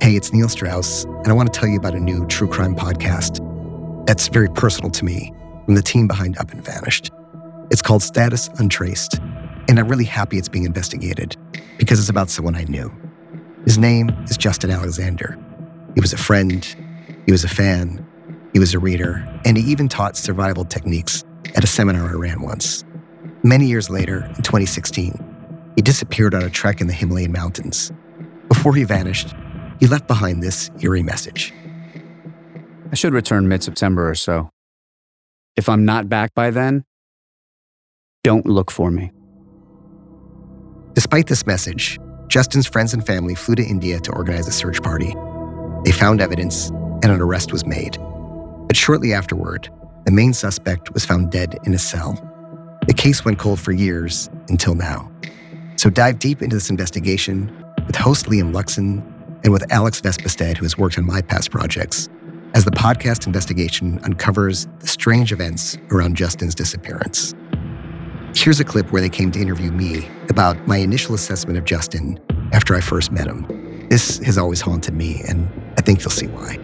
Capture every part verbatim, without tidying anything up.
Hey, it's Neil Strauss, and I want to tell you about a new true crime podcast that's very personal to me from the team behind Up and Vanished. It's called Status Untraced, and I'm really happy it's being investigated because it's about someone I knew. His name is Justin Alexander. He was a friend, he was a fan, he was a reader, and he even taught survival techniques at a seminar I ran once. Many years later, in twenty sixteen, he disappeared on a trek in the Himalayan mountains. Before he vanished, he left behind this eerie message. I should return mid-September or so. If I'm not back by then, don't look for me. Despite this message, Justin's friends and family flew to India to organize a search party. They found evidence, and an arrest was made. But shortly afterward, the main suspect was found dead in a cell. The case went cold for years, until now. So dive deep into this investigation with host Liam Luxon and with Alex Vespestead, who has worked on my past projects, as the podcast investigation uncovers the strange events around Justin's disappearance. Here's a clip where they came to interview me about my initial assessment of Justin after I first met him. This has always haunted me, and I think you'll see why.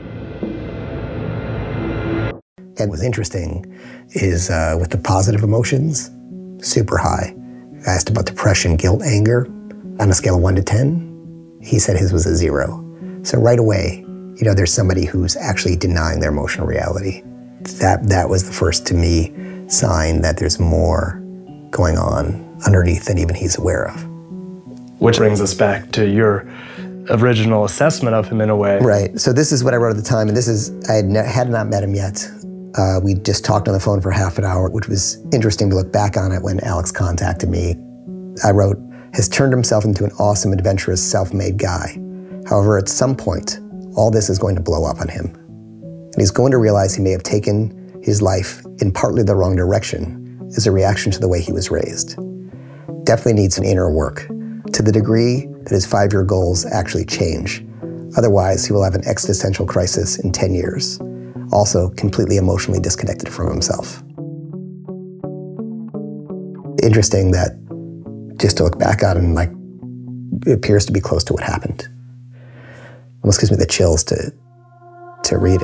And what's interesting is uh, with the positive emotions, super high. I asked about depression, guilt, anger. On a scale of one to ten, he said his was a zero. So right away, you know, there's somebody who's actually denying their emotional reality. That that was the first, to me, sign that there's more going on underneath than even he's aware of. Which brings us back to your original assessment of him in a way. Right. So this is what I wrote at the time, and this is, I had, ne- had not met him yet. Uh, we just talked on the phone for half an hour, which was interesting to look back on it when Alex contacted me. I wrote, has turned himself into an awesome, adventurous, self-made guy. However, at some point, all this is going to blow up on him. And he's going to realize he may have taken his life in partly the wrong direction as a reaction to the way he was raised. Definitely needs some inner work, to the degree that his five-year goals actually change. Otherwise, he will have an existential crisis in ten years. Also, completely emotionally disconnected from himself. Interesting that just to look back on and like, it appears to be close to what happened. Almost gives me the chills to, to read it.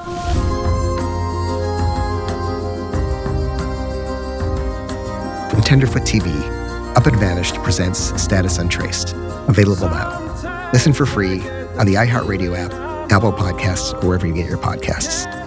From Tenderfoot T V, Up and Vanished presents Status Untraced, available now. Listen for free on the iHeartRadio app, Apple Podcasts, or wherever you get your podcasts.